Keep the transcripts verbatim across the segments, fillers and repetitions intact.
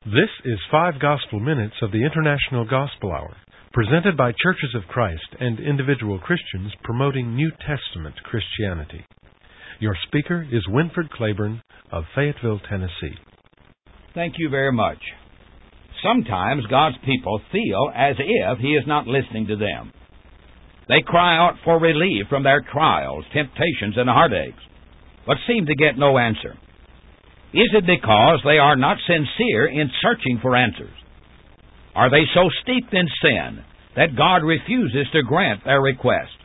This is Five Gospel Minutes of the International Gospel Hour, presented by Churches of Christ and individual Christians promoting New Testament Christianity. Your speaker is Winford Claiborne of Fayetteville, Tennessee. Thank you very much. Sometimes God's people feel as if He is not listening to them. They cry out for relief from their trials, temptations, and heartaches, but seem to get no answer. Is it because they are not sincere in searching for answers? Are they so steeped in sin that God refuses to grant their request?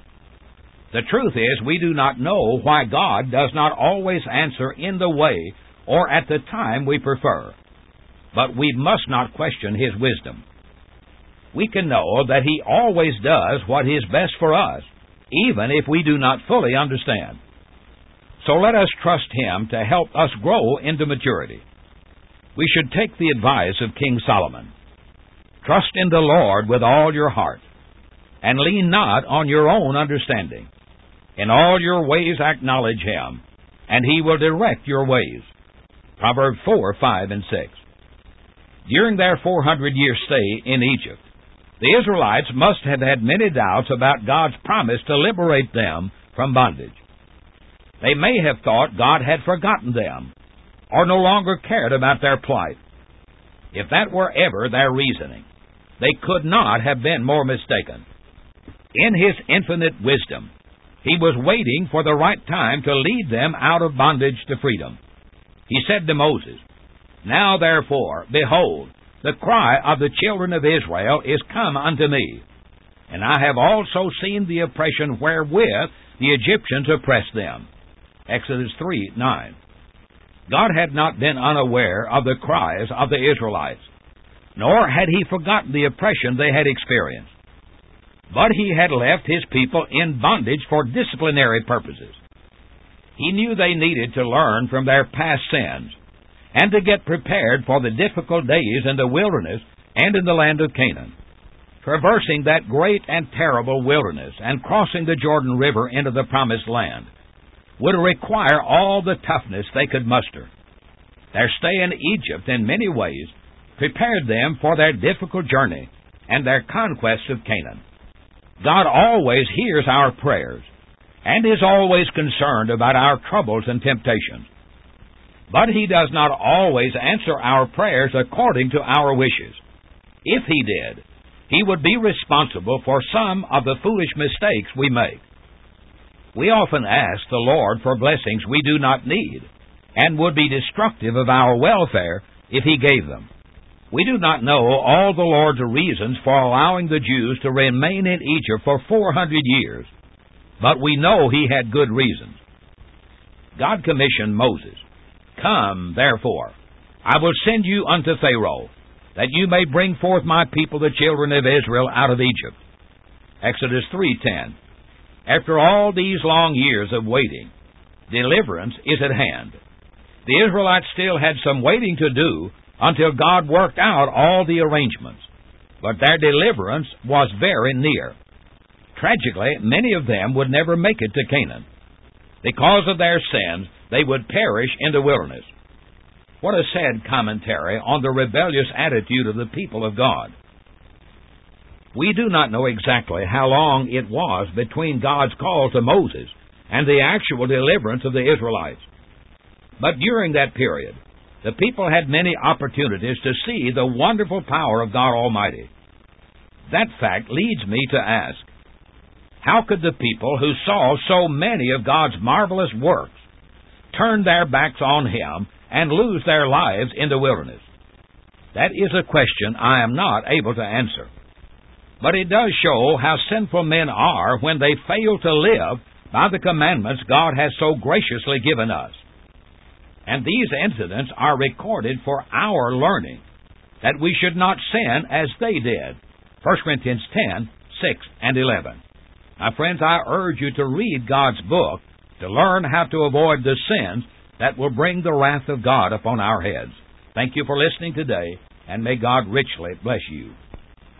The truth is, we do not know why God does not always answer in the way or at the time we prefer. But we must not question His wisdom. We can know that He always does what is best for us, even if we do not fully understand. So let us trust Him to help us grow into maturity. We should take the advice of King Solomon. Trust in the Lord with all your heart, and lean not on your own understanding. In all your ways acknowledge Him, and He will direct your ways. Proverbs four, five, and six. During their four hundred year stay in Egypt, the Israelites must have had many doubts about God's promise to liberate them from bondage. They may have thought God had forgotten them, or no longer cared about their plight. If that were ever their reasoning, they could not have been more mistaken. In His infinite wisdom, He was waiting for the right time to lead them out of bondage to freedom. He said to Moses, "Now therefore, behold, the cry of the children of Israel is come unto me, and I have also seen the oppression wherewith the Egyptians oppressed them." Exodus three, nine. God had not been unaware of the cries of the Israelites, nor had He forgotten the oppression they had experienced. But He had left His people in bondage for disciplinary purposes. He knew they needed to learn from their past sins, and to get prepared for the difficult days in the wilderness and in the land of Canaan. Traversing that great and terrible wilderness and crossing the Jordan River into the Promised Land would require all the toughness they could muster. Their stay in Egypt in many ways prepared them for their difficult journey and their conquest of Canaan. God always hears our prayers and is always concerned about our troubles and temptations. But He does not always answer our prayers according to our wishes. If He did, He would be responsible for some of the foolish mistakes we make. We often ask the Lord for blessings we do not need, and would be destructive of our welfare if He gave them. We do not know all the Lord's reasons for allowing the Jews to remain in Egypt for four hundred years, but we know He had good reasons. God commissioned Moses, "Come, therefore, I will send you unto Pharaoh, that you may bring forth my people the children of Israel out of Egypt." Exodus three, ten. After all these long years of waiting, deliverance is at hand. The Israelites still had some waiting to do until God worked out all the arrangements, but their deliverance was very near. Tragically, many of them would never make it to Canaan. Because of their sins, they would perish in the wilderness. What a sad commentary on the rebellious attitude of the people of God. We do not know exactly how long it was between God's call to Moses and the actual deliverance of the Israelites. But during that period, the people had many opportunities to see the wonderful power of God Almighty. That fact leads me to ask, how could the people who saw so many of God's marvelous works turn their backs on Him and lose their lives in the wilderness? That is a question I am not able to answer. But it does show how sinful men are when they fail to live by the commandments God has so graciously given us. And these incidents are recorded for our learning, that we should not sin as they did. First Corinthians ten, six, and eleven. My friends, I urge you to read God's book to learn how to avoid the sins that will bring the wrath of God upon our heads. Thank you for listening today, and may God richly bless you.